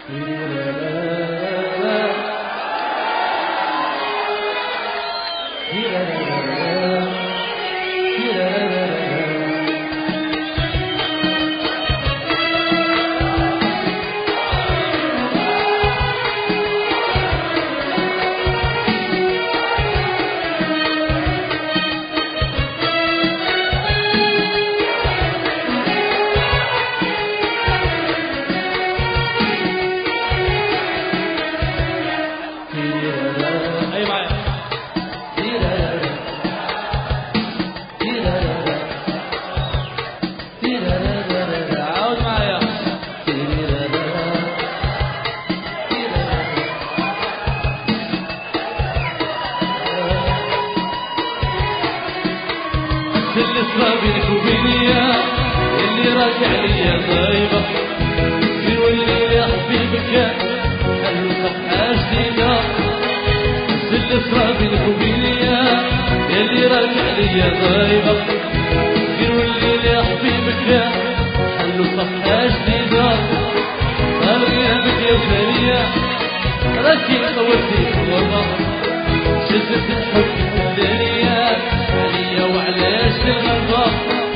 بينك وبيني اللي راجع ليا غايبة يولي يا حبيبك خلو صفحة جديدة. السلسلة بينك وبيني اللي راجع ليا غايبة يولي يا حبيبك خلو صفحة جديدة. صار غيابك يا وثانية راكي طولتي والله شدت الحب الدنيا عليا وعلاش الغضب.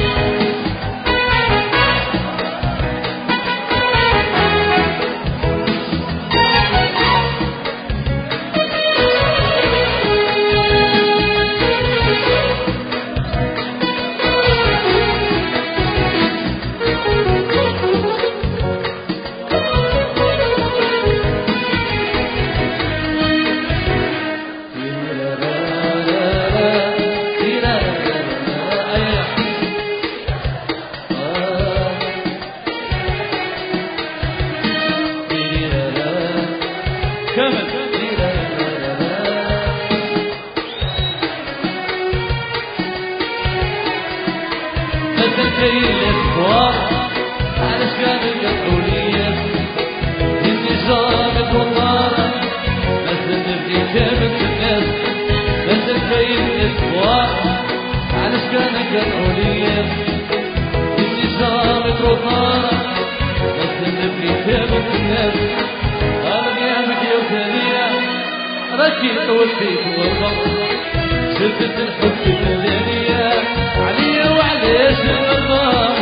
علاش كانوا يقولوا لي اني ظابط وطارق لازم نبني جابت الناس لازم كاين الاسبوع. علاش كانوا يقولوا لي اني ظابط وطارق لازم نبني جابت الناس. انا غيابك يا وثانية راكي طولتي في الغربة شدت الحب في الدنيا عليا وعلاش الغربة.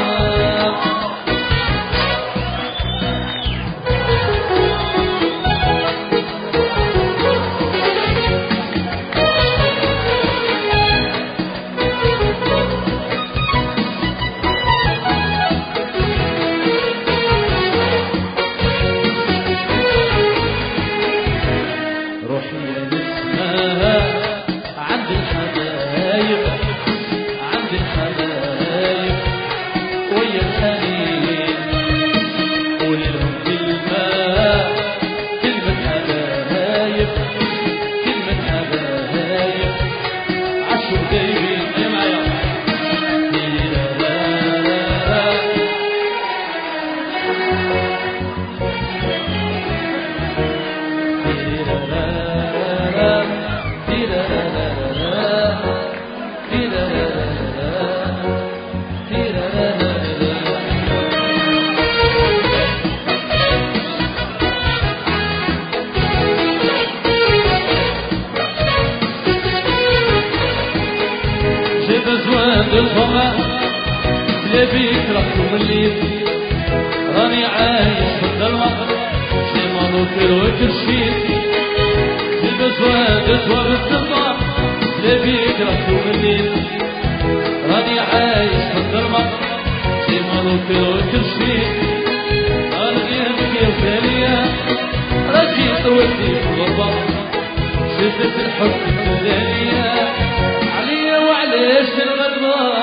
الفما لا بيك رحت مليت راني عايش في الظلمة شي مانوكر وكرشيت البسواد تواب السما لا بيك رحت مليت راني عايش في الظلمة شي مانوكر وكرشيت. انا غيابك يا وثانية راكي طولتي في الغربة شدت الحب في الدنيا عليا وعلاش الغربة.